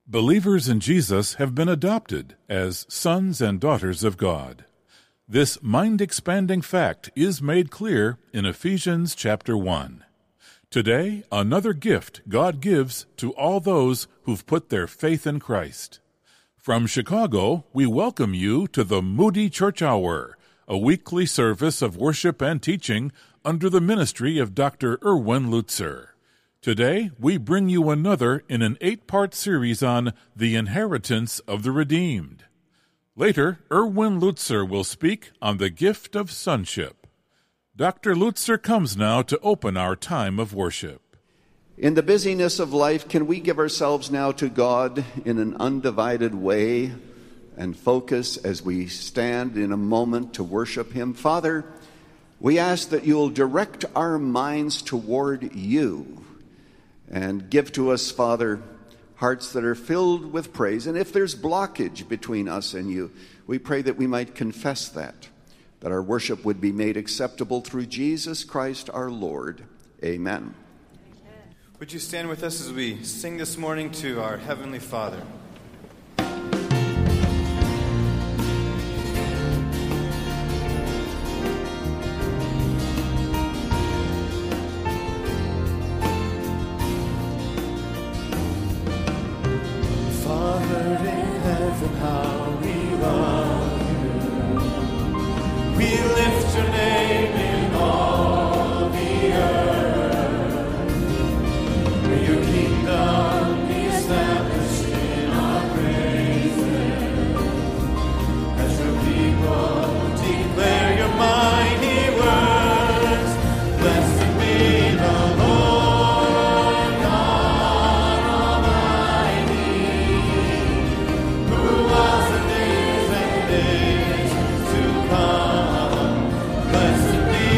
Believers in Jesus have been adopted as sons and daughters of God. This mind-expanding fact is made clear in Ephesians chapter 1. Today, another gift God gives to all those who've put their faith in Christ. From Chicago, we welcome you to the Moody Church Hour, a weekly service of worship and teaching under the ministry of Dr. Erwin Lutzer. Today, we bring you another in an 8-part series on the inheritance of the redeemed. Later, Erwin Lutzer will speak on the gift of sonship. Dr. Lutzer comes now to open our time of worship. In the busyness of life, can we give ourselves now to God in an undivided way and focus as we stand in a moment to worship Him? Father, we ask that you'll direct our minds toward you and give to us, Father, hearts that are filled with praise. And if there's blockage between us and you, we pray that we might confess that our worship would be made acceptable through Jesus Christ our Lord. Amen. Would you stand with us as we sing this morning to our Heavenly Father? Blessed be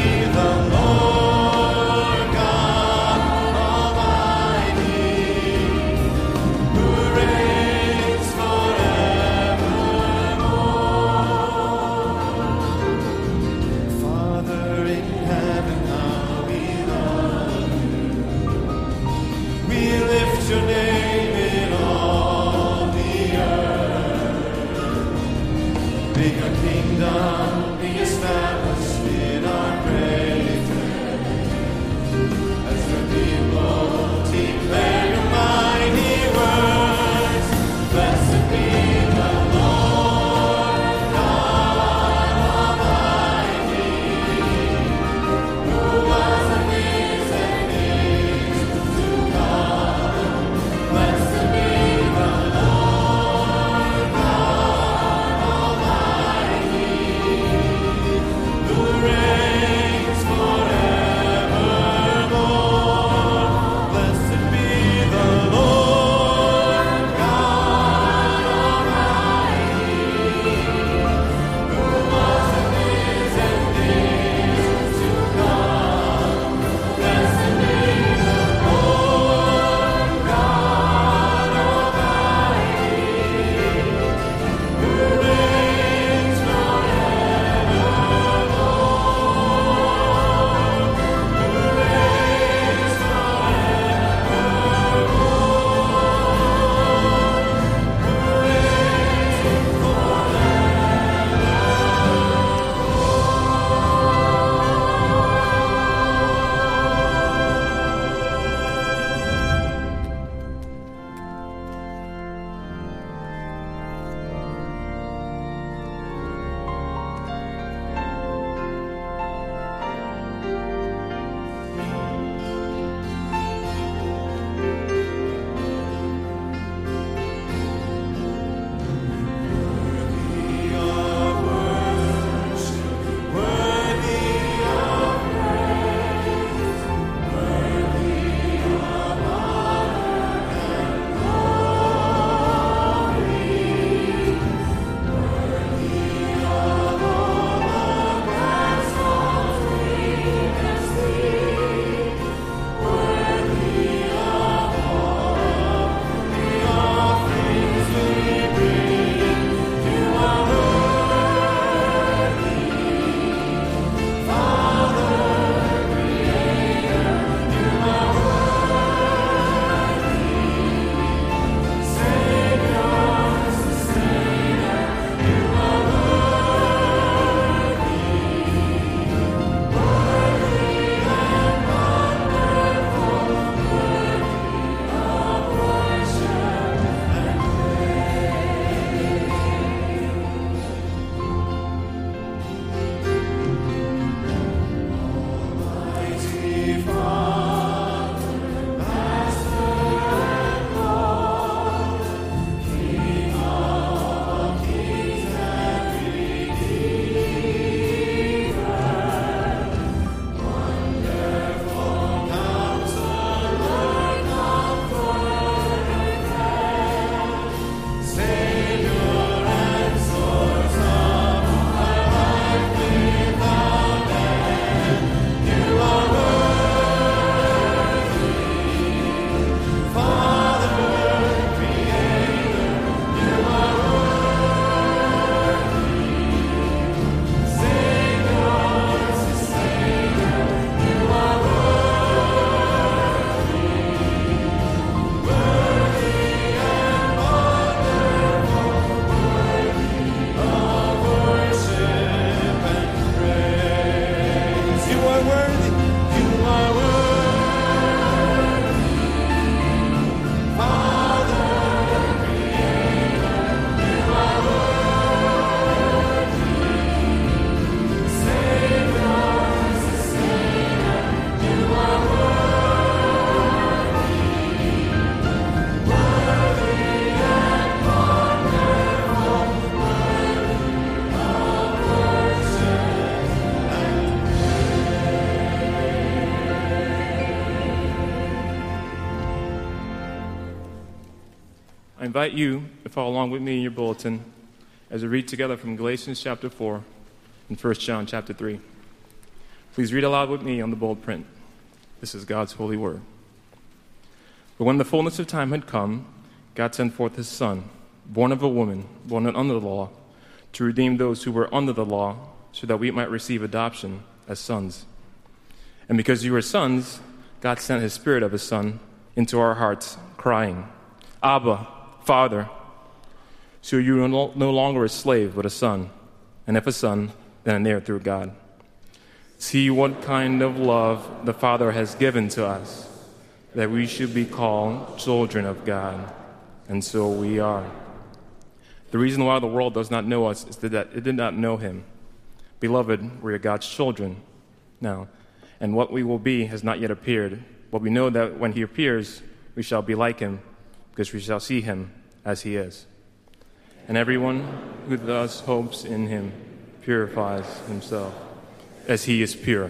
I invite you to follow along with me in your bulletin as we read together from Galatians chapter 4 and 1 John chapter 3. Please read aloud with me on the bold print. This is God's holy word. But when the fullness of time had come, God sent forth his Son, born of a woman, born under the law, to redeem those who were under the law, so that we might receive adoption as sons. And because you are sons, God sent his Spirit of his Son into our hearts, crying, Abba, Father. So you are no longer a slave, but a son. And if a son, then an heir through God. See what kind of love the Father has given to us, that we should be called children of God. And so we are. The reason why the world does not know us is that it did not know him. Beloved, we are God's children now, and what we will be has not yet appeared. But we know that when he appears, we shall be like him, because we shall see him as he is. And everyone who thus hopes in him purifies himself as he is pure.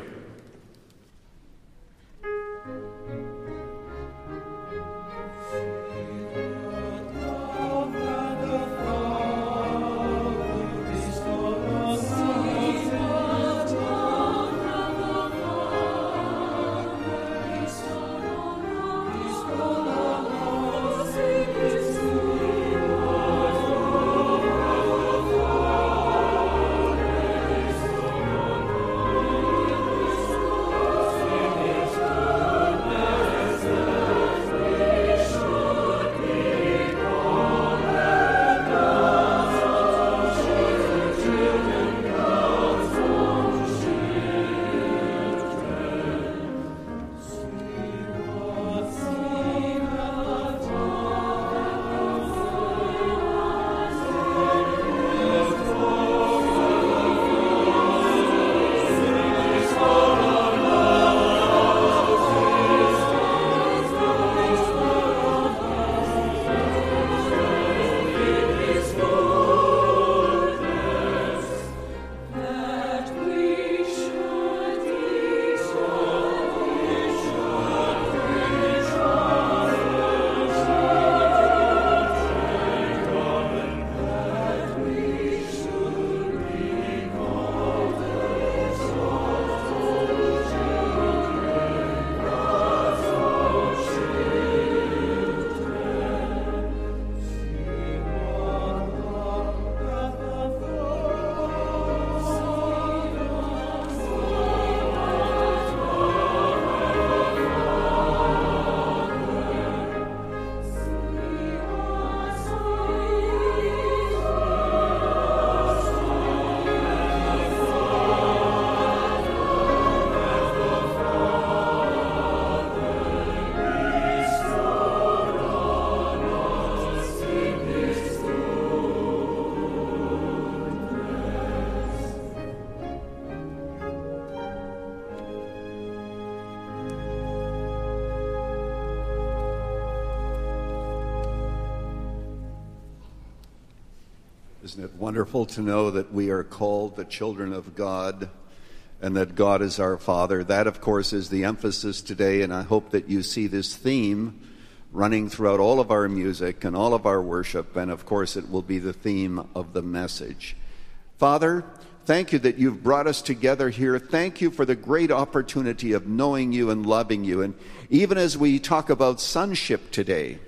Isn't it wonderful to know that we are called the children of God and that God is our Father? That, of course, is the emphasis today, and I hope that you see this theme running throughout all of our music and all of our worship, and of course it will be the theme of the message. Father, thank you that you've brought us together here. Thank you for the great opportunity of knowing you and loving you. And even as we talk about sonship today,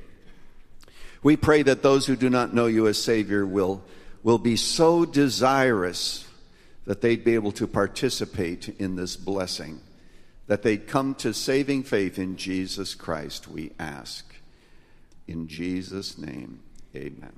we pray that those who do not know you as Savior will be so desirous that they'd be able to participate in this blessing, that they'd come to saving faith in Jesus Christ, we ask. In Jesus' name, amen.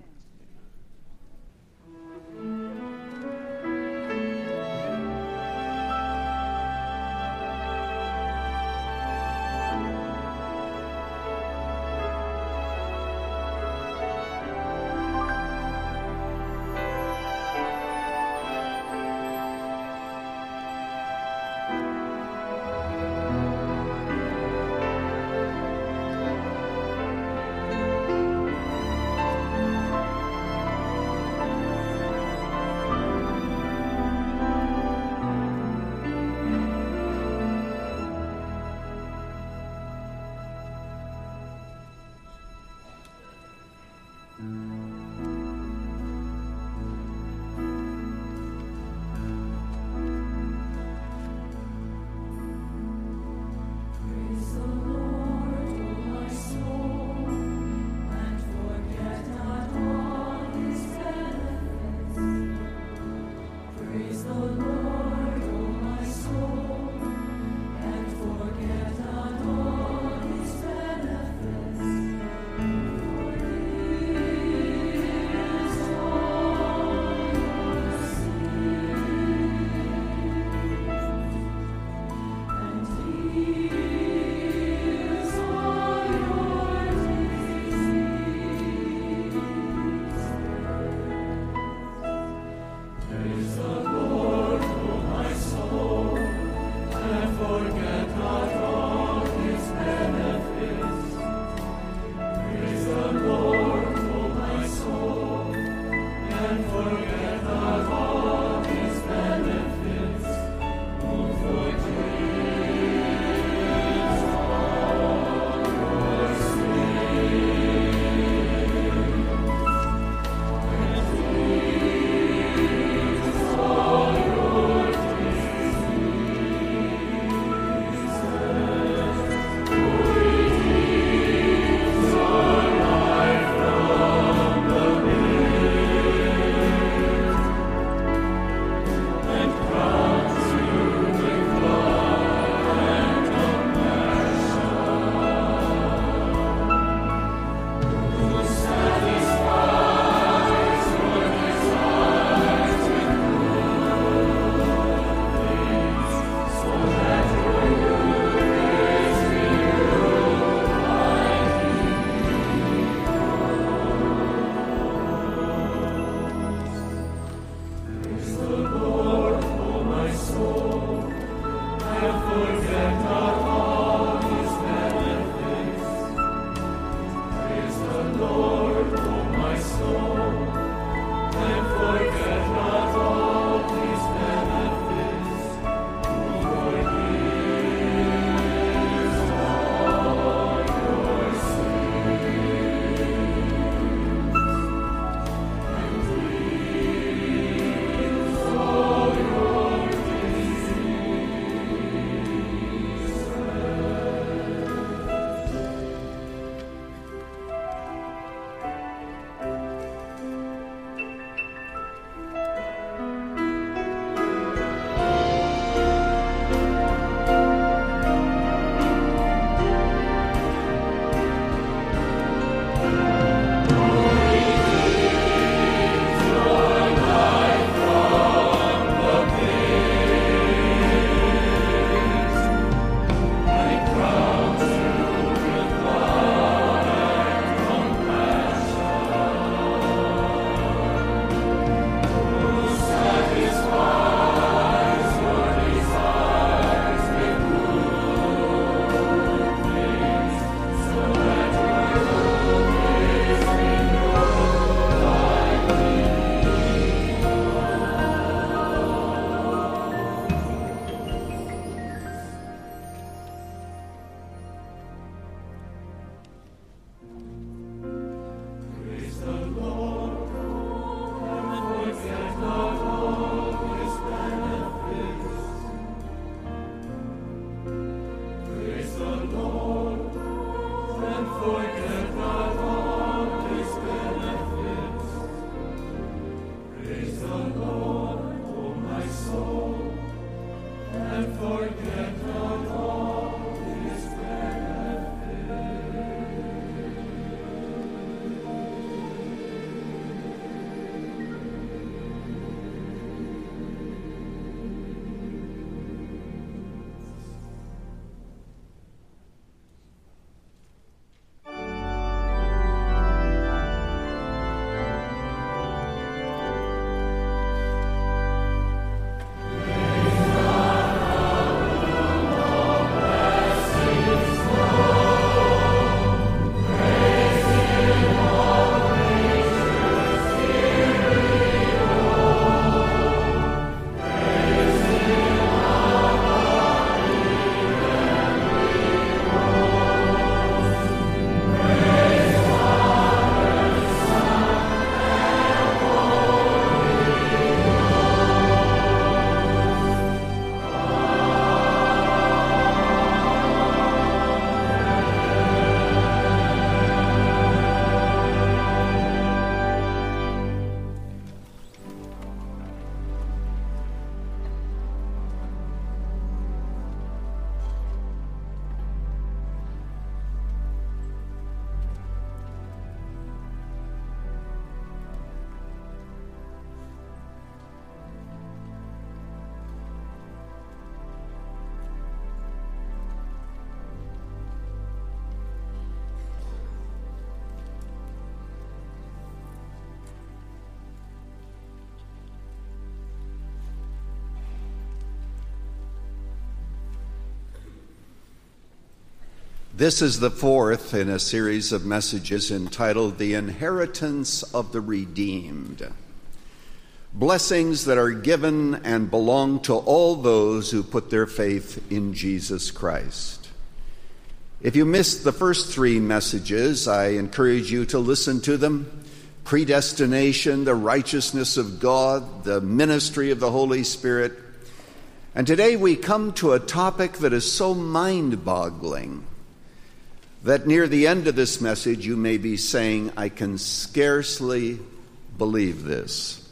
This is the fourth in a series of messages entitled The Inheritance of the Redeemed. Blessings that are given and belong to all those who put their faith in Jesus Christ. If you missed the first three messages, I encourage you to listen to them. Predestination, the righteousness of God, the ministry of the Holy Spirit. And today we come to a topic that is so mind-boggling that near the end of this message you may be saying, I can scarcely believe this.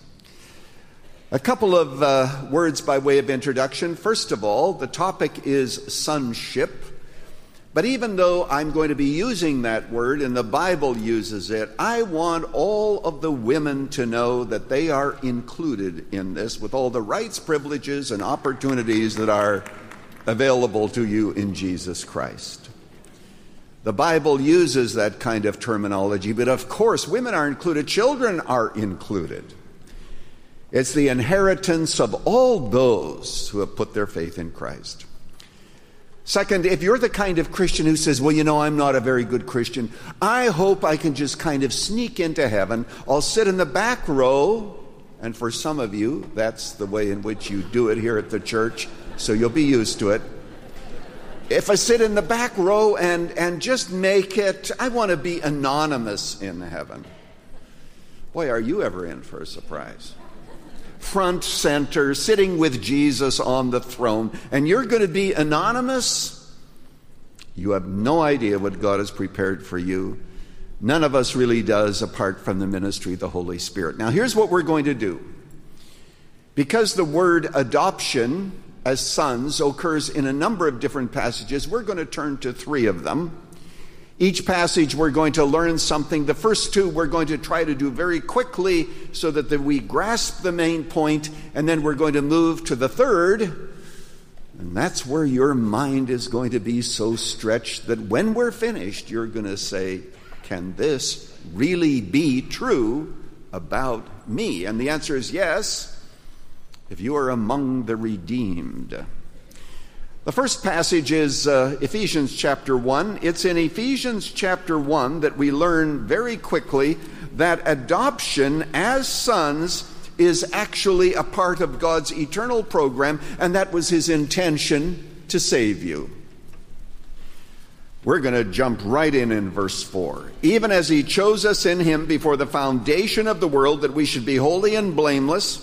A couple of words by way of introduction. First of all, the topic is sonship. But even though I'm going to be using that word and the Bible uses it, I want all of the women to know that they are included in this with all the rights, privileges, and opportunities that are available to you in Jesus Christ. The Bible uses that kind of terminology, but of course women are included, children are included. It's the inheritance of all those who have put their faith in Christ. Second, if you're the kind of Christian who says, well, you know, I'm not a very good Christian, I hope I can just kind of sneak into heaven. I'll sit in the back row, and for some of you, that's the way in which you do it here at the church, so you'll be used to it. If I sit in the back row and just make it, I want to be anonymous in heaven. Boy, are you ever in for a surprise. Front center, sitting with Jesus on the throne, and you're going to be anonymous? You have no idea what God has prepared for you. None of us really does apart from the ministry of the Holy Spirit. Now, here's what we're going to do. Because the word adoption as sons occurs in a number of different passages, we're going to turn to three of them. Each passage we're going to learn something. The first two we're going to try to do very quickly so that we grasp the main point, and then we're going to move to the third. And that's where your mind is going to be so stretched that when we're finished, you're going to say, can this really be true about me? And the answer is yes, if you are among the redeemed. The first passage is Ephesians chapter 1. It's in Ephesians chapter 1 that we learn very quickly that adoption as sons is actually a part of God's eternal program, and that was his intention to save you. We're going to jump right in verse 4. Even as he chose us in him before the foundation of the world, that we should be holy and blameless.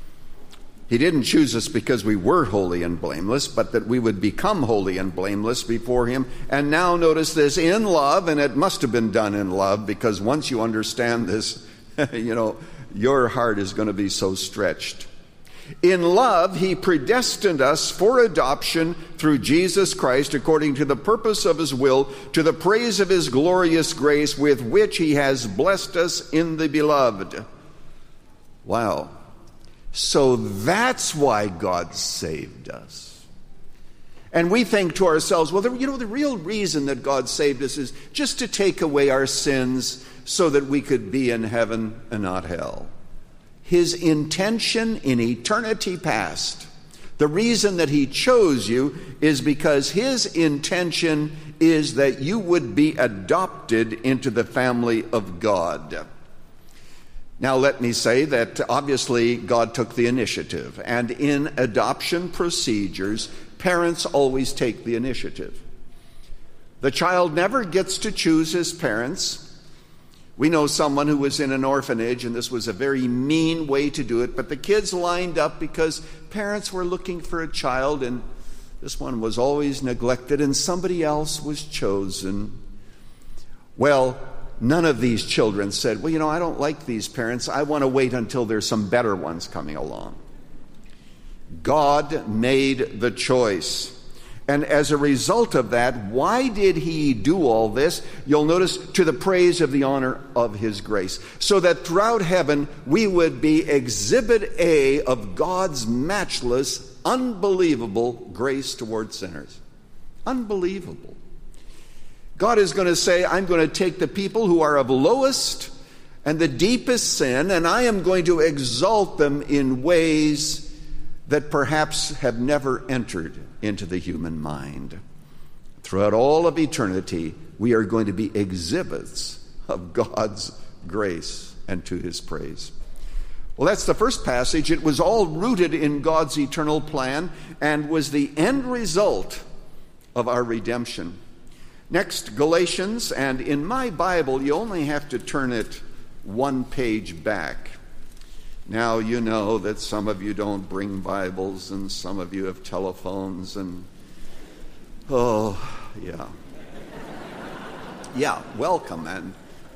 He didn't choose us because we were holy and blameless, but that we would become holy and blameless before him. And now notice this, in love, and it must have been done in love, because once you understand this, your heart is going to be so stretched. In love, he predestined us for adoption through Jesus Christ, according to the purpose of his will, to the praise of his glorious grace, with which he has blessed us in the beloved. Wow. So that's why God saved us. And we think to ourselves, well, the real reason that God saved us is just to take away our sins so that we could be in heaven and not hell. His intention in eternity past, the reason that he chose you is because his intention is that you would be adopted into the family of God. Now, let me say that obviously God took the initiative, and in adoption procedures, parents always take the initiative. The child never gets to choose his parents. We know someone who was in an orphanage, and this was a very mean way to do it, but the kids lined up because parents were looking for a child, and this one was always neglected, and somebody else was chosen. Well, none of these children said, well, I don't like these parents. I want to wait until there's some better ones coming along. God made the choice. And as a result of that, why did he do all this? You'll notice, to the praise of the honor of his grace. So that throughout heaven, we would be exhibit A of God's matchless, unbelievable grace toward sinners. Unbelievable. God is going to say, I'm going to take the people who are of lowest and the deepest sin, and I am going to exalt them in ways that perhaps have never entered into the human mind. Throughout all of eternity, we are going to be exhibits of God's grace and to his praise. Well, that's the first passage. It was all rooted in God's eternal plan and was the end result of our redemption. Next, Galatians, and in my Bible, you only have to turn it one page back. Now, you know that some of you don't bring Bibles and some of you have telephones and, yeah. Yeah, welcome, and,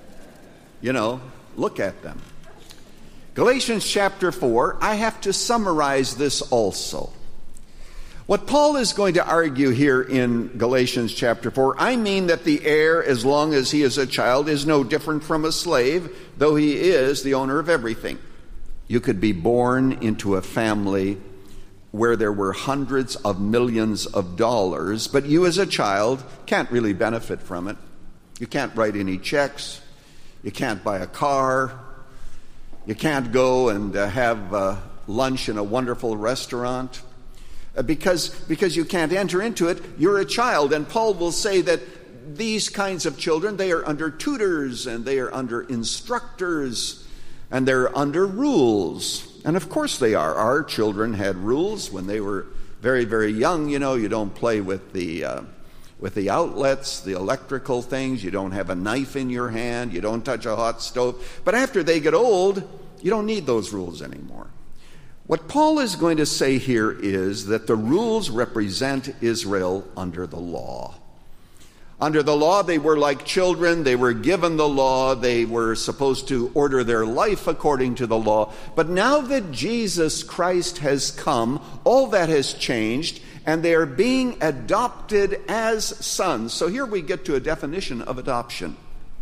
look at them. Galatians chapter 4, I have to summarize this also. What Paul is going to argue here in Galatians chapter 4, I mean that the heir, as long as he is a child, is no different from a slave, though he is the owner of everything. You could be born into a family where there were hundreds of millions of dollars, but you as a child can't really benefit from it. You can't write any checks. You can't buy a car. You can't go and have lunch in a wonderful restaurant. Because you can't enter into it, you're a child. And Paul will say that these kinds of children, they are under tutors and they are under instructors and they're under rules. And of course they are. Our children had rules when they were very, very young. You don't play with the outlets, the electrical things. You don't have a knife in your hand. You don't touch a hot stove. But after they get old, you don't need those rules anymore. What Paul is going to say here is that the rules represent Israel under the law. Under the law, they were like children. They were given the law. They were supposed to order their life according to the law. But now that Jesus Christ has come, all that has changed, and they are being adopted as sons. So here we get to a definition of adoption.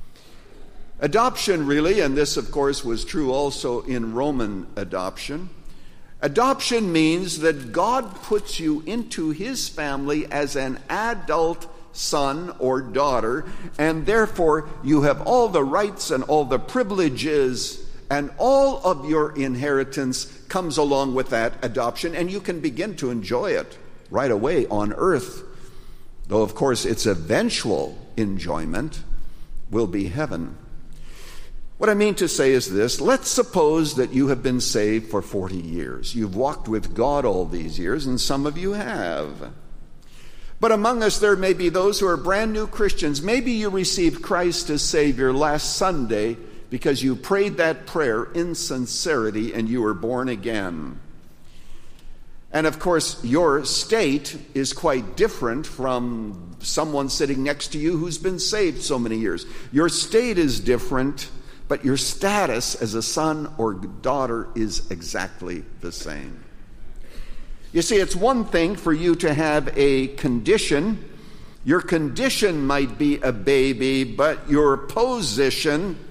Adoption really, and this of course was true also in Roman adoption, adoption means that God puts you into his family as an adult son or daughter, and therefore you have all the rights and all the privileges, and all of your inheritance comes along with that adoption, and you can begin to enjoy it right away on earth. Though, of course, its eventual enjoyment will be heaven. What I mean to say is this: let's suppose that you have been saved for 40 years. You've walked with God all these years, and some of you have. But among us there may be those who are brand new Christians. Maybe you received Christ as Savior last Sunday because you prayed that prayer in sincerity and you were born again. And of course, your state is quite different from someone sitting next to you who's been saved so many years. Your state is different, but your status as a son or daughter is exactly the same. You see, it's one thing for you to have a condition. Your condition might be a baby, but your position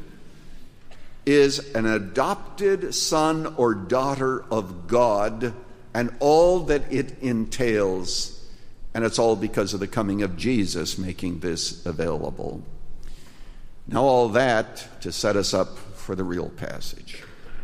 is an adopted son or daughter of God, and all that it entails. And it's all because of the coming of Jesus making this available. Now, all that to set us up for the real passage.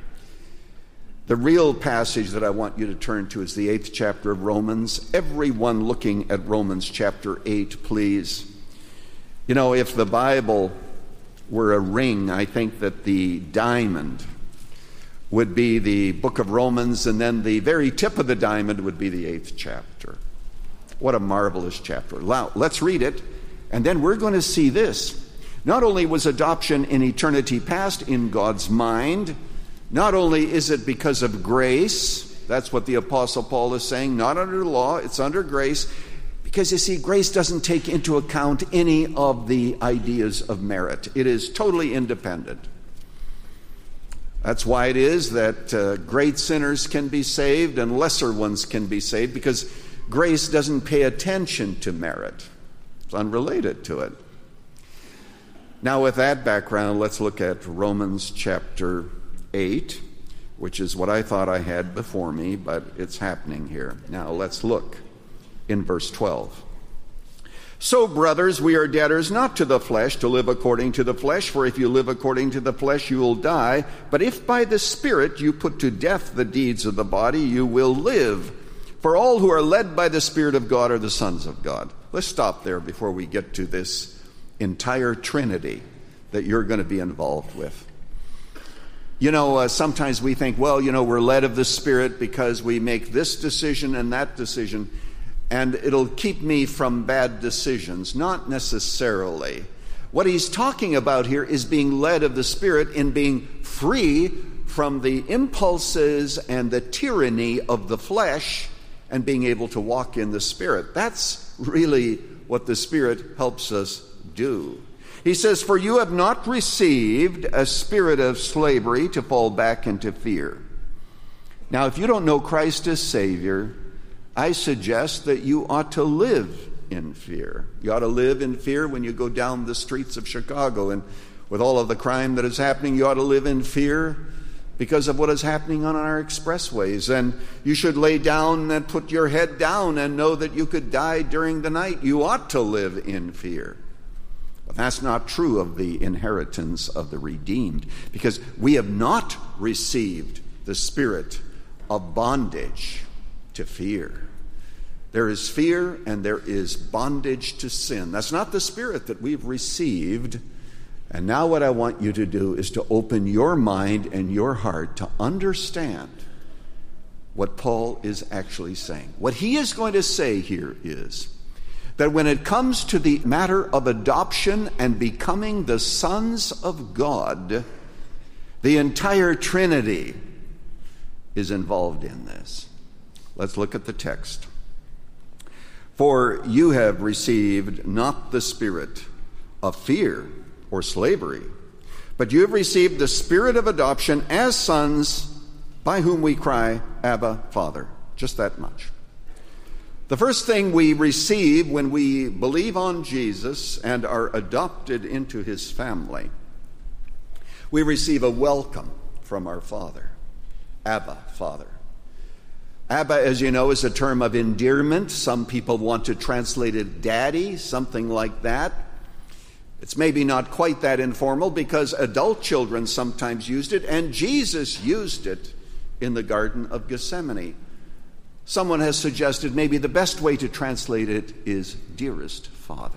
The real passage that I want you to turn to is the 8th chapter of Romans. Everyone looking at Romans chapter 8, please. You know, if the Bible were a ring, I think that the diamond would be the book of Romans, and then the very tip of the diamond would be the 8th chapter. What a marvelous chapter. Now, let's read it, and then we're going to see this. Not only was adoption in eternity past in God's mind, not only is it because of grace, that's what the Apostle Paul is saying, not under law, it's under grace, because you see, grace doesn't take into account any of the ideas of merit. It is totally independent. That's why it is that great sinners can be saved and lesser ones can be saved, because grace doesn't pay attention to merit. It's unrelated to it. Now, with that background, let's look at Romans chapter 8, which is what I thought I had before me, but it's happening here. Now, let's look in verse 12. So, brothers, we are debtors not to the flesh to live according to the flesh, for if you live according to the flesh, you will die. But if by the Spirit you put to death the deeds of the body, you will live. For all who are led by the Spirit of God are the sons of God. let's stop there before we get to this entire Trinity that you're going to be involved with. Sometimes we think, we're led of the Spirit because we make this decision and that decision, and it'll keep me from bad decisions. Not necessarily. What he's talking about here is being led of the Spirit in being free from the impulses and the tyranny of the flesh and being able to walk in the Spirit. That's really what the Spirit helps us do. He says, "For you have not received a spirit of slavery to fall back into fear." Now, if you don't know Christ as Savior, I suggest that you ought to live in fear. You ought to live in fear when you go down the streets of Chicago, and with all of the crime that is happening, you ought to live in fear because of what is happening on our expressways. And you should lay down and put your head down and know that you could die during the night. You ought to live in fear. But that's not true of the inheritance of the redeemed, because we have not received the spirit of bondage to fear. There is fear and there is bondage to sin. That's not the spirit that we've received. And now what I want you to do is to open your mind and your heart to understand what Paul is actually saying. What he is going to say here is that when it comes to the matter of adoption and becoming the sons of God, the entire Trinity is involved in this. Let's look at the text. "For you have received not the spirit of fear or slavery, but you have received the spirit of adoption as sons, by whom we cry, Abba, Father." Just that much. The first thing we receive when we believe on Jesus and are adopted into his family, we receive a welcome from our Father. Abba, Father. Abba, as you know, is a term of endearment. Some people want to translate it daddy, something like that. It's maybe not quite that informal because adult children sometimes used it, and Jesus used it in the Garden of Gethsemane. Someone has suggested maybe the best way to translate it is dearest Father.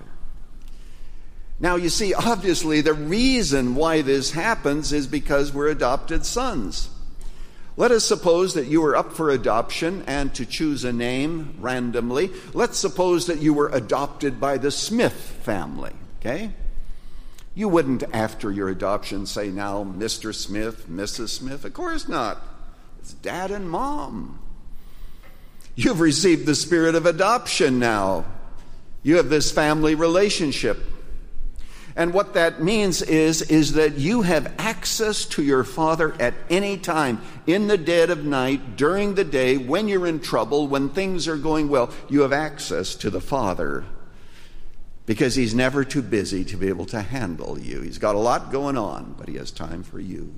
Now, you see, obviously the reason why this happens is because we're adopted sons. Let us suppose that you were up for adoption and to choose a name randomly. Let's suppose that you were adopted by the Smith family, okay? You wouldn't, after your adoption, say, now, Mr. Smith, Mrs. Smith. Of course not. It's Dad and Mom. You've received the spirit of adoption now. You have this family relationship. And what that means is that you have access to your Father at any time, in the dead of night, during the day, when you're in trouble, when things are going well. You have access to the Father because he's never too busy to be able to handle you. He's got a lot going on, but he has time for you.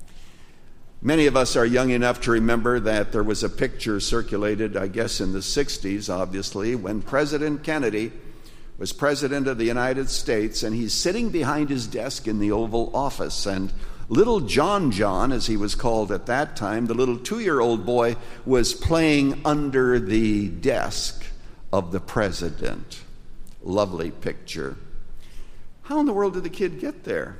Many of us are young enough to remember that there was a picture circulated, I guess in the 60s, obviously, when President Kennedy was president of the United States, and he's sitting behind his desk in the Oval Office, and little John, as he was called at that time, the little 2-year-old boy, was playing under the desk of the president. Lovely picture. How in the world did the kid get there?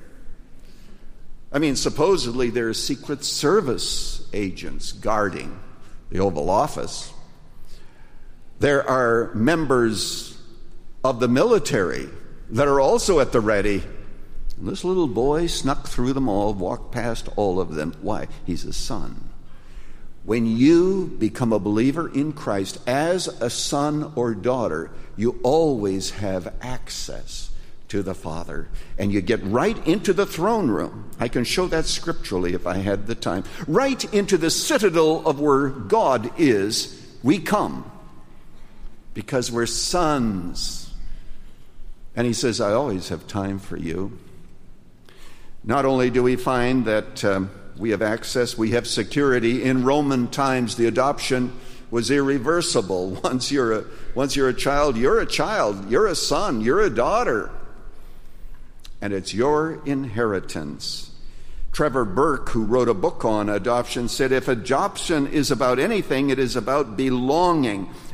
I mean, supposedly there are Secret Service agents guarding the Oval Office. There are members of the military that are also at the ready. And this little boy snuck through them all, walked past all of them. Why? He's a son. When you become a believer in Christ as a son or daughter, you always have access to the Father, and you get right into the throne room. I can show that scripturally if I had the time. Right into the citadel of where God is, we come because we're sons. And he says, I always have time for you. Not only do we find that we have access, we have security. In Roman times, the adoption was irreversible. Once you're a child, you're a child. You're a son. You're a daughter. And it's your inheritance. Trevor Burke, who wrote a book on adoption, said if adoption is about anything, it is about belonging.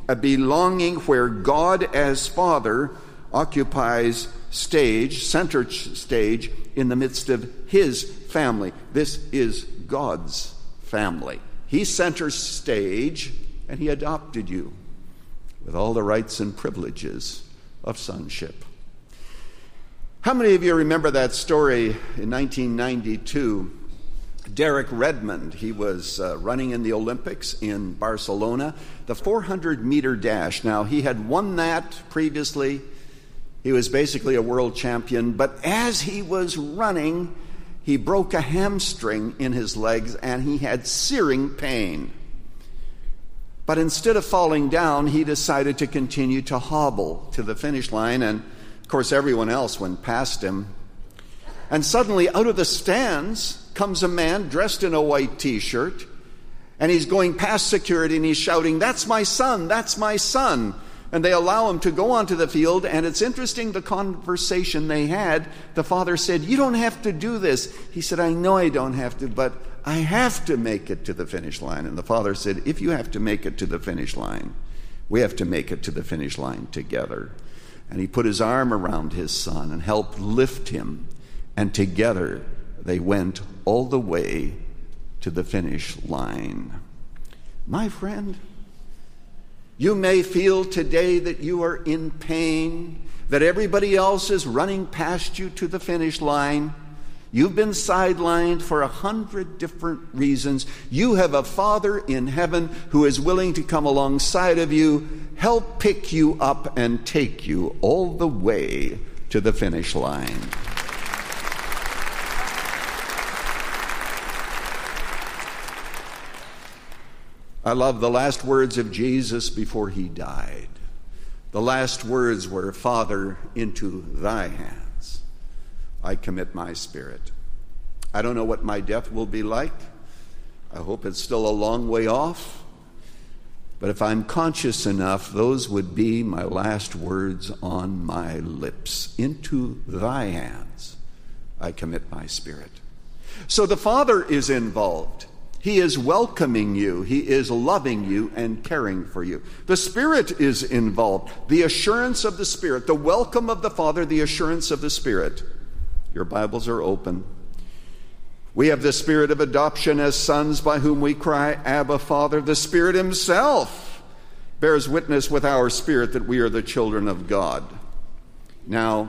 a belonging where God as Father occupies center stage in the midst of his family. This is God's family. He centers stage, and he adopted you with all the rights and privileges of sonship. How many of you remember that story in 1992? Derek Redmond, he was running in the Olympics in Barcelona, the 400-meter dash. Now, he had won that previously. He was basically a world champion, but as he was running, he broke a hamstring in his legs and he had searing pain. But instead of falling down, he decided to continue to hobble to the finish line, and of course everyone else went past him. And suddenly out of the stands comes a man dressed in a white t-shirt, and he's going past security and he's shouting, "That's my son, that's my son." And they allow him to go onto the field, and it's interesting the conversation they had. The father said, "You don't have to do this." He said, "I know I don't have to, but I have to make it to the finish line." And the father said, "If you have to make it to the finish line, we have to make it to the finish line together." And he put his arm around his son and helped lift him, and together they went all the way to the finish line. My friend, you may feel today that you are in pain, that everybody else is running past you to the finish line. You've been sidelined for 100 different reasons. You have a Father in heaven who is willing to come alongside of you, help pick you up, and take you all the way to the finish line. I love the last words of Jesus before he died. The last words were, "Father, into thy hands I commit my spirit." I don't know what my death will be like. I hope it's still a long way off. But if I'm conscious enough, those would be my last words on my lips. Into thy hands I commit my spirit. So the Father is involved. He is welcoming you. He is loving you and caring for you. The Spirit is involved. The assurance of the Spirit, the welcome of the Father, the assurance of the Spirit. Your Bibles are open. We have the Spirit of adoption as sons, by whom we cry, "Abba, Father." The Spirit himself bears witness with our spirit that we are the children of God. Now,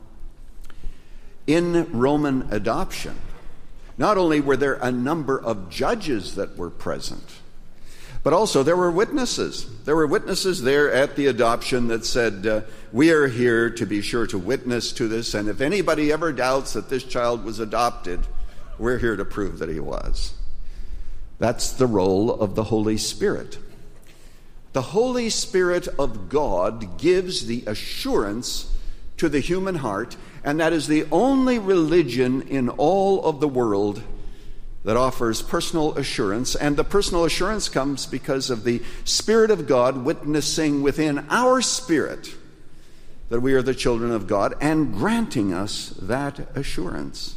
in Roman adoption, not only were there a number of judges that were present, but also there were witnesses. There were witnesses there at the adoption that said, "We are here to be sure to witness to this, and if anybody ever doubts that this child was adopted, we're here to prove that he was." That's the role of the Holy Spirit. The Holy Spirit of God gives the assurance to the human heart, and that is the only religion in all of the world that offers personal assurance. And the personal assurance comes because of the Spirit of God witnessing within our spirit that we are the children of God and granting us that assurance.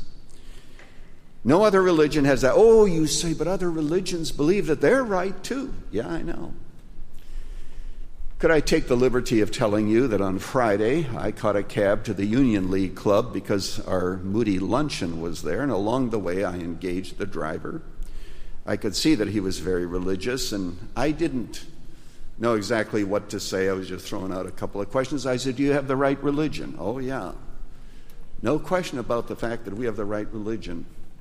No other religion has that. "Oh, you say, but other religions believe that they're right too." Yeah, I know. Could I take the liberty of telling you that on Friday I caught a cab to the Union League Club because our Moody luncheon was there, and along the way I engaged the driver. I could see that he was very religious, and I didn't know exactly what to say. I was just throwing out a couple of questions. I said, "Do you have the right religion?" "Oh, yeah." No question about the fact that we have the right religion.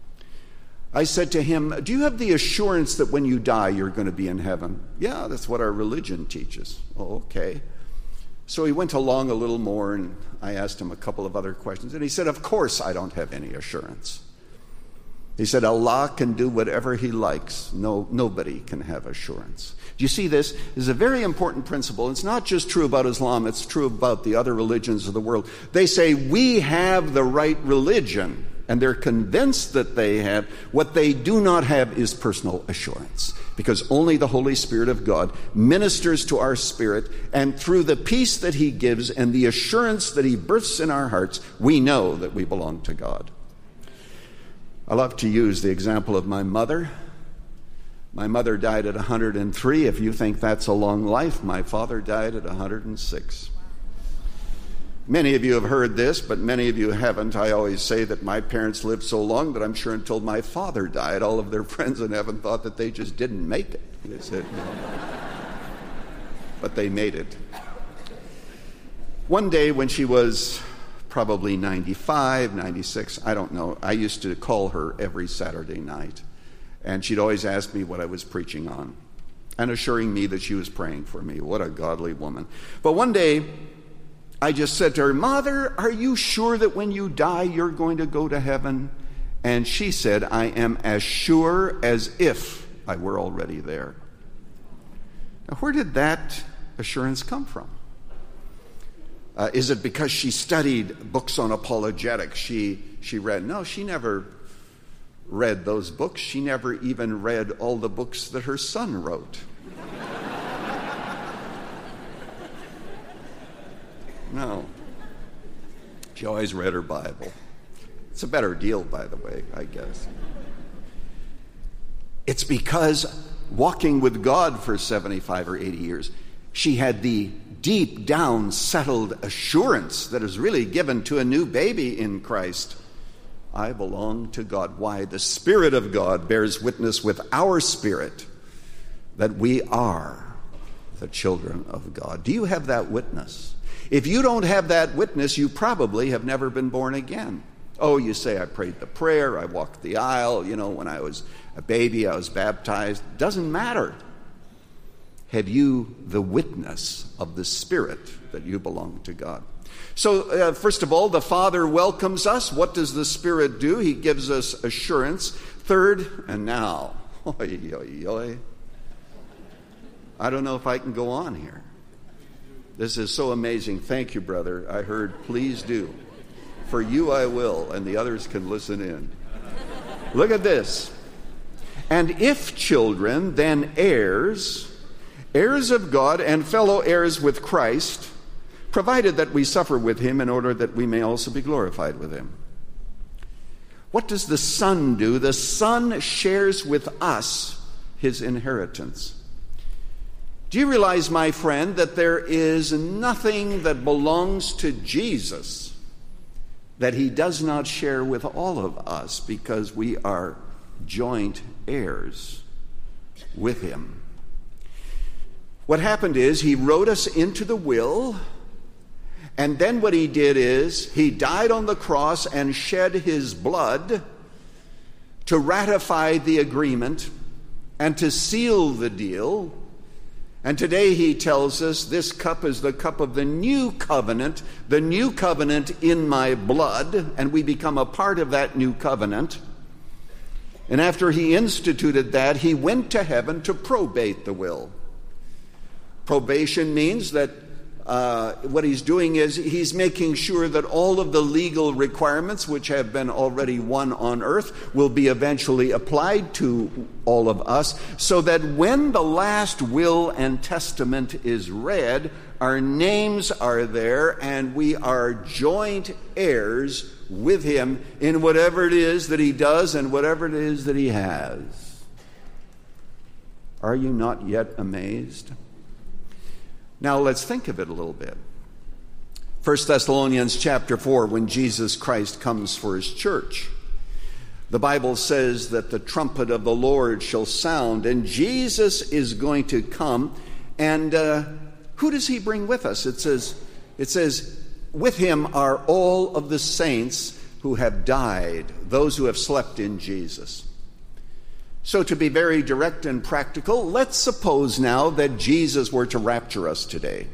I said to him, "Do you have the assurance that when you die you're going to be in heaven?" "Yeah, that's what our religion teaches." "Oh, okay." So he went along a little more, and I asked him a couple of other questions, and he said, "Of course I don't have any assurance." He said, "Allah can do whatever he likes. Nobody can have assurance." Do you see this? This is a very important principle. It's not just true about Islam, it's true about the other religions of the world. They say, we have the right religion, and they're convinced that they have. What they do not have is personal assurance, because only the Holy Spirit of God ministers to our spirit, and through the peace that he gives and the assurance that he births in our hearts, we know that we belong to God. I love to use the example of my mother. My mother died at 103. If you think that's a long life, my father died at 106. Many of you have heard this, but many of you haven't. I always say that my parents lived so long that I'm sure until my father died, all of their friends in heaven thought that they just didn't make it. They said, no. But they made it. One day when she was probably 95, 96, I don't know, I used to call her every Saturday night, and she'd always ask me what I was preaching on and assuring me that she was praying for me. What a godly woman. But one day, I just said to her, Mother, are you sure that when you die you're going to go to heaven? And she said, I am as sure as if I were already there. Now, where did that assurance come from? Is it because she studied books on apologetics? She read? No, she never read those books. She never even read all the books that her son wrote. No. She always read her Bible. It's a better deal, by the way, I guess. It's because walking with God for 75 or 80 years, she had the deep down settled assurance that is really given to a new baby in Christ. I belong to God. Why? The Spirit of God bears witness with our spirit that we are the children of God. Do you have that witness? If you don't have that witness, you probably have never been born again. Oh, you say, I prayed the prayer, I walked the aisle, when I was a baby, I was baptized. Doesn't matter. Have you the witness of the Spirit that you belong to God? So, first of all, the Father welcomes us. What does the Spirit do? He gives us assurance. Third, and now, I don't know if I can go on here. This is so amazing. Thank you, brother. I heard, please do. For you I will, and the others can listen in. Look at this. And if children, then heirs, heirs of God and fellow heirs with Christ, provided that we suffer with him in order that we may also be glorified with him. What does the Son do? The Son shares with us his inheritance. Do you realize, my friend, that there is nothing that belongs to Jesus that he does not share with all of us, because we are joint heirs with him? What happened is he wrote us into the will, and then what he did is he died on the cross and shed his blood to ratify the agreement and to seal the deal. And today he tells us this cup is the cup of the new covenant in my blood, and we become a part of that new covenant. And after he instituted that, he went to heaven to probate the will. Probation means that what he's doing is he's making sure that all of the legal requirements which have been already won on earth will be eventually applied to all of us, so that when the last will and testament is read, our names are there and we are joint heirs with him in whatever it is that he does and whatever it is that he has. Are you not yet amazed? Now let's think of it a little bit. 1 Thessalonians chapter 4, when Jesus Christ comes for his church, the Bible says that the trumpet of the Lord shall sound, and Jesus is going to come. And who does he bring with us? It says, with him are all of the saints who have died, those who have slept in Jesus. So to be very direct and practical, let's suppose now that Jesus were to rapture us today.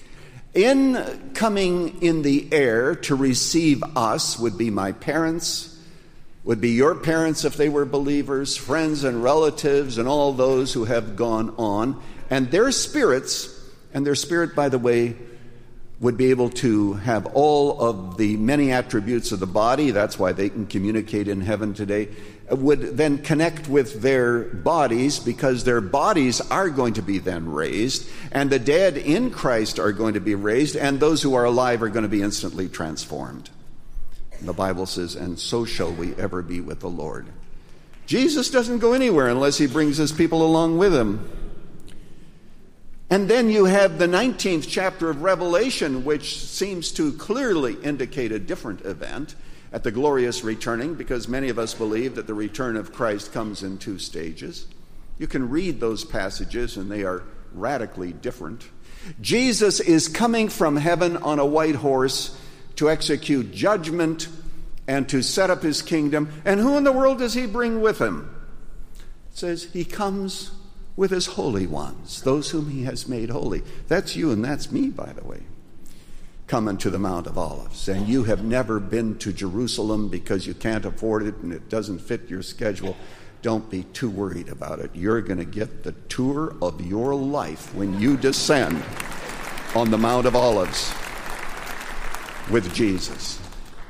In coming in the air to receive us would be my parents, would be your parents if they were believers, friends and relatives, and all those who have gone on. And their spirits, and their spirit, by the way, would be able to have all of the many attributes of the body. That's why they can communicate in heaven today. Would then connect with their bodies, because their bodies are going to be then raised, and the dead in Christ are going to be raised, and those who are alive are going to be instantly transformed. And the Bible says, and so shall we ever be with the Lord. Jesus doesn't go anywhere unless he brings his people along with him. And then you have the 19th chapter of Revelation, which seems to clearly indicate a different event at the glorious returning, because many of us believe that the return of Christ comes in 2 stages. You can read those passages, and they are radically different. Jesus is coming from heaven on a white horse to execute judgment and to set up his kingdom. And who in the world does he bring with him? It says he comes with his holy ones, those whom he has made holy. That's you and that's me, by the way, coming to the Mount of Olives. And you have never been to Jerusalem because you can't afford it and it doesn't fit your schedule. Don't be too worried about it. You're going to get the tour of your life when you descend on the Mount of Olives with Jesus.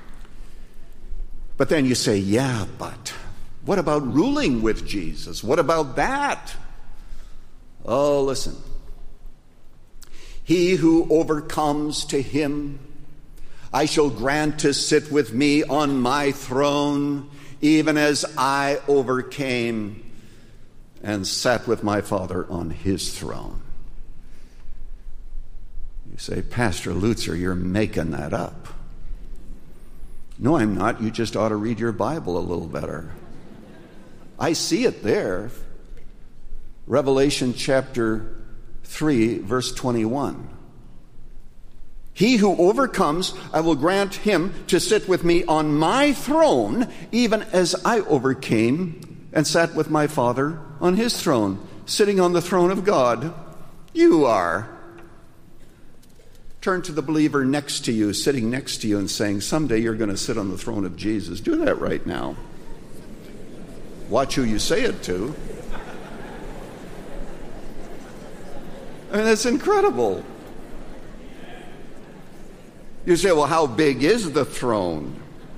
But then you say, yeah, but what about ruling with Jesus? What about that? Oh, listen. He who overcomes, to him I shall grant to sit with me on my throne, even as I overcame and sat with my Father on his throne. You say, Pastor Lutzer, you're making that up. No, I'm not. You just ought to read your Bible a little better. I see it there. Revelation chapter 3, verse 21. He who overcomes, I will grant him to sit with me on my throne, even as I overcame and sat with my Father on his throne, sitting on the throne of God. You are. Turn to the believer next to you, sitting next to you, and saying, someday you're going to sit on the throne of Jesus. Do that right now. Watch who you say it to. I mean, that's incredible. You say, well, how big is the throne?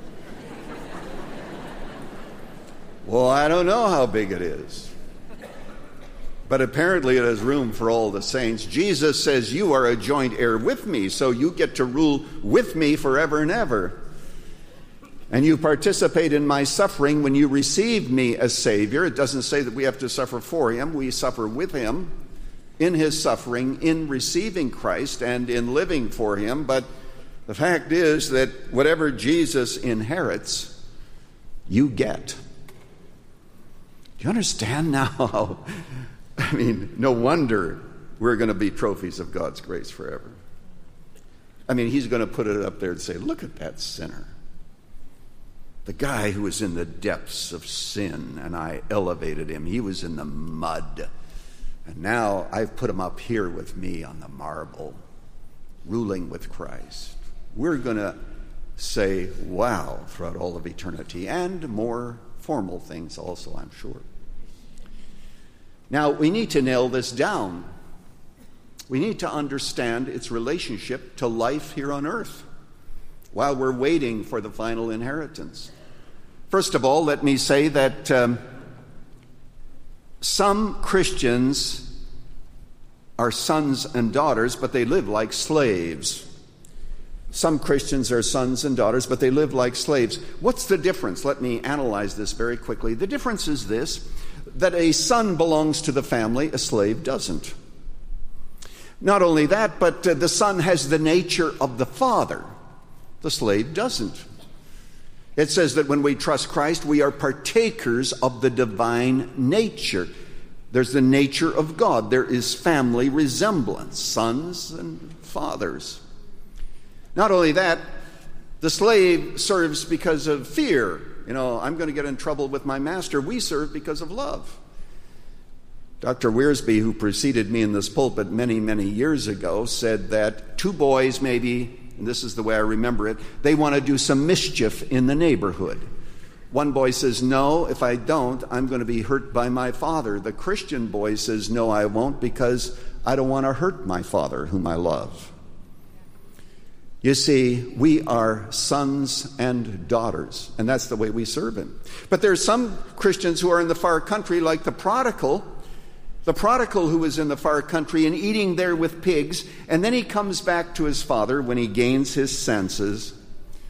Well, I don't know how big it is. But apparently it has room for all the saints. Jesus says, you are a joint heir with me, so you get to rule with me forever and ever. And you participate in my suffering when you receive me as Savior. It doesn't say that we have to suffer for him. We suffer with him in his suffering, in receiving Christ, and in living for him. But the fact is that whatever Jesus inherits, you get. Do you understand now? I mean, no wonder we're going to be trophies of God's grace forever. I mean, he's going to put it up there and say, look at that sinner. The guy who was in the depths of sin, and I elevated him. He was in the mud. And now I've put him up here with me on the marble, ruling with Christ. We're going to say, wow, throughout all of eternity, and more formal things also, I'm sure. Now, we need to nail this down. We need to understand its relationship to life here on earth while we're waiting for the final inheritance. First of all, let me say that some Christians are sons and daughters, but they live like slaves. Some Christians are sons and daughters, but they live like slaves. What's the difference? Let me analyze this very quickly. The difference is this, that a son belongs to the family, a slave doesn't. Not only that, but the son has the nature of the father. The slave doesn't. It says that when we trust Christ, we are partakers of the divine nature. There's the nature of God. There is family resemblance, sons and fathers. Not only that, the slave serves because of fear. You know, I'm going to get in trouble with my master. We serve because of love. Dr. Wiersbe, who preceded me in this pulpit many, many years ago, said that two boys maybe, and this is the way I remember it, they want to do some mischief in the neighborhood. One boy says, no, if I don't, I'm going to be hurt by my father. The Christian boy says, no, I won't, because I don't want to hurt my father, whom I love. You see, we are sons and daughters, and that's the way we serve him. But there are some Christians who are in the far country, like the prodigal who was in the far country and eating there with pigs, and then he comes back to his father when he gains his senses,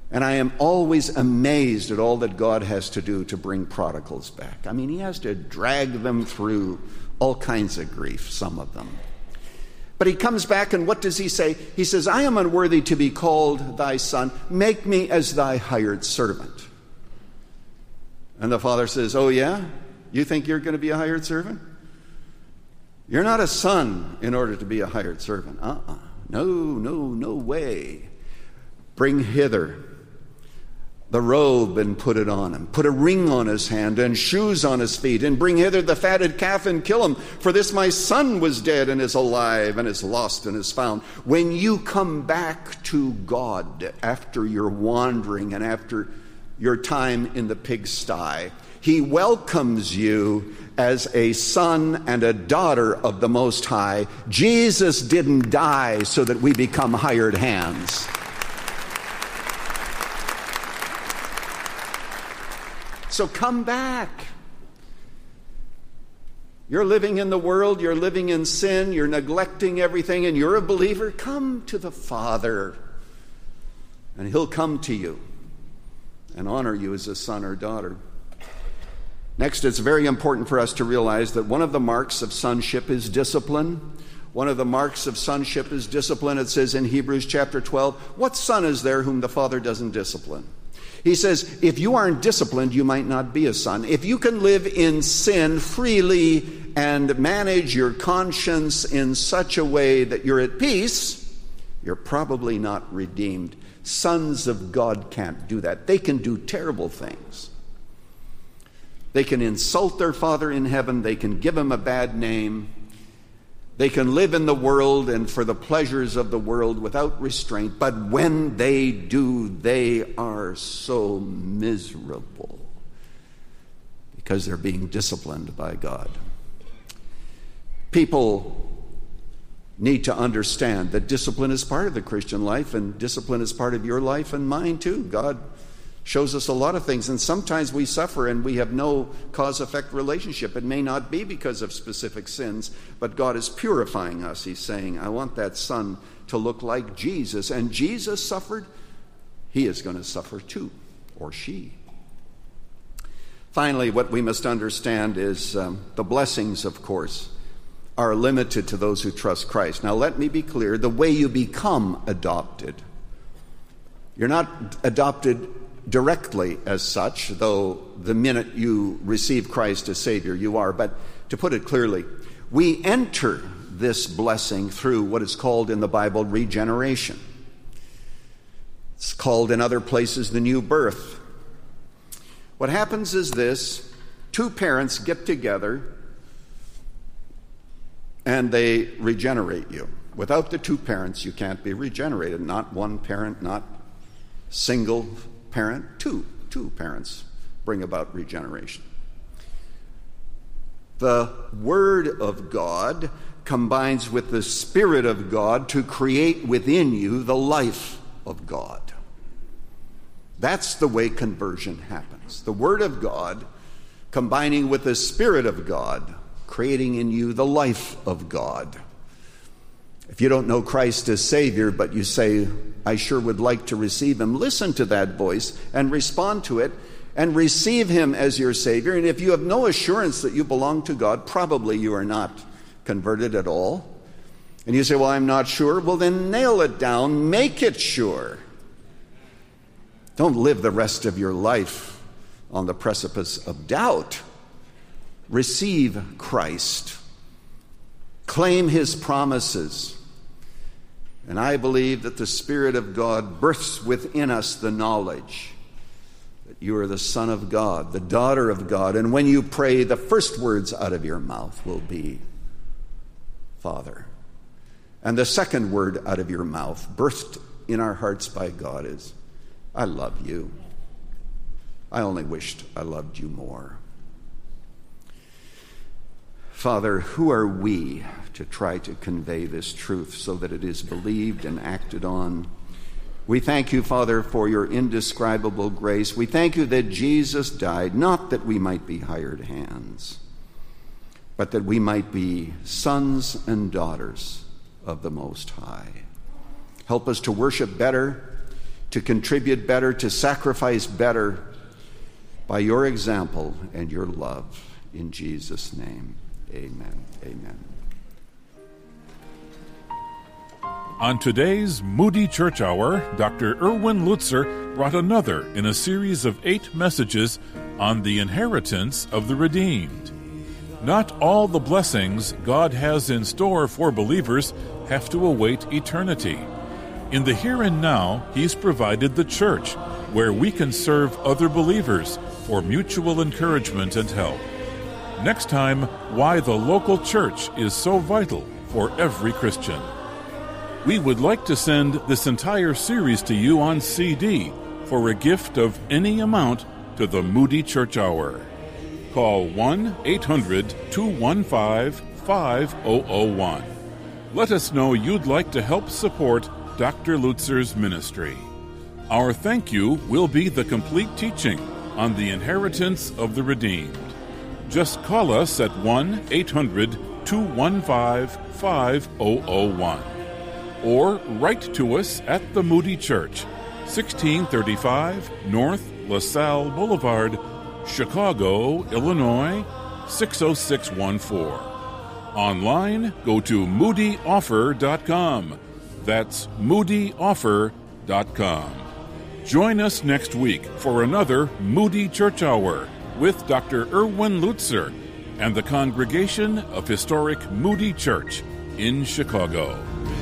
And I am always amazed at all that God has to do to bring prodigals back. I mean, he has to drag them through all kinds of grief, some of them. But he comes back, and what does he say? He says, I am unworthy to be called thy son. Make me as thy hired servant. And the father says, oh yeah? You think you're going to be a hired servant? You're not a son in order to be a hired servant. No way. Bring hither the robe and put it on him. Put a ring on his hand and shoes on his feet, and bring hither the fatted calf and kill him. For this my son was dead and is alive and is lost and is found. When you come back to God after your wandering and after your time in the pigsty, he welcomes you as a son and a daughter of the Most High. Jesus didn't die so that we become hired hands. So come back. You're living in the world, you're living in sin, you're neglecting everything, and you're a believer. Come to the Father, and he'll come to you and honor you as a son or daughter. Next, it's very important for us to realize that one of the marks of sonship is discipline. One of the marks of sonship is discipline. It says in Hebrews chapter 12, what son is there whom the father doesn't discipline? He says, if you aren't disciplined, you might not be a son. If you can live in sin freely and manage your conscience in such a way that you're at peace, you're probably not redeemed. Sons of God can't do that. They can do terrible things. They can insult their Father in heaven. They can give him a bad name. They can live in the world and for the pleasures of the world without restraint. But when they do, they are so miserable because they're being disciplined by God. People need to understand that discipline is part of the Christian life, and discipline is part of your life and mine too. God shows us a lot of things, and sometimes we suffer and we have no cause-effect relationship. It may not be because of specific sins, but God is purifying us. He's saying, I want that son to look like Jesus. And Jesus suffered, he is going to suffer too, or she. Finally, what we must understand is the blessings, of course, are limited to those who trust Christ. Now, let me be clear. The way you become adopted, you're not adopted directly as such, though the minute you receive Christ as Savior, you are. But to put it clearly, we enter this blessing through what is called in the Bible regeneration. It's called in other places the new birth. What happens is this: two parents get together and they regenerate you. Without the two parents, you can't be regenerated. Not one parent, not single parent. Two parents bring about regeneration. The Word of God combines with the Spirit of God to create within you the life of God. That's the way conversion happens. The Word of God combining with the Spirit of God, creating in you the life of God. If you don't know Christ as Savior, but you say, I sure would like to receive him, listen to that voice and respond to it and receive him as your Savior. And if you have no assurance that you belong to God, probably you are not converted at all. And you say, well, I'm not sure. Well, then nail it down. Make it sure. Don't live the rest of your life on the precipice of doubt. Receive Christ. Claim his promises. And I believe that the Spirit of God births within us the knowledge that you are the Son of God, the daughter of God. And when you pray, the first words out of your mouth will be, Father. And the second word out of your mouth, birthed in our hearts by God, is, I love you. I only wished I loved you more. Father, who are we to try to convey this truth so that it is believed and acted on? We thank you, Father, for your indescribable grace. We thank you that Jesus died, not that we might be hired hands, but that we might be sons and daughters of the Most High. Help us to worship better. to contribute better, to sacrifice better by your example and your love. In Jesus' name, amen. Amen. On today's Moody Church Hour, Dr. Erwin Lutzer brought another in a series of 8 messages on the inheritance of the redeemed. Not all the blessings God has in store for believers have to await eternity. In the here and now, He's provided the church, where we can serve other believers for mutual encouragement and help. Next time, why the local church is so vital for every Christian. We would like to send this entire series to you on CD for a gift of any amount to the Moody Church Hour. Call 1-800-215-5001. Let us know you'd like to help support Dr. Lutzer's ministry. Our thank you will be the complete teaching on the inheritance of the redeemed. Just call us at 1-800-215-5001. Or write to us at the Moody Church, 1635 North LaSalle Boulevard, Chicago, Illinois, 60614. Online, go to moodyoffer.com. That's moodyoffer.com. Join us next week for another Moody Church Hour with Dr. Erwin Lutzer and the congregation of Historic Moody Church in Chicago.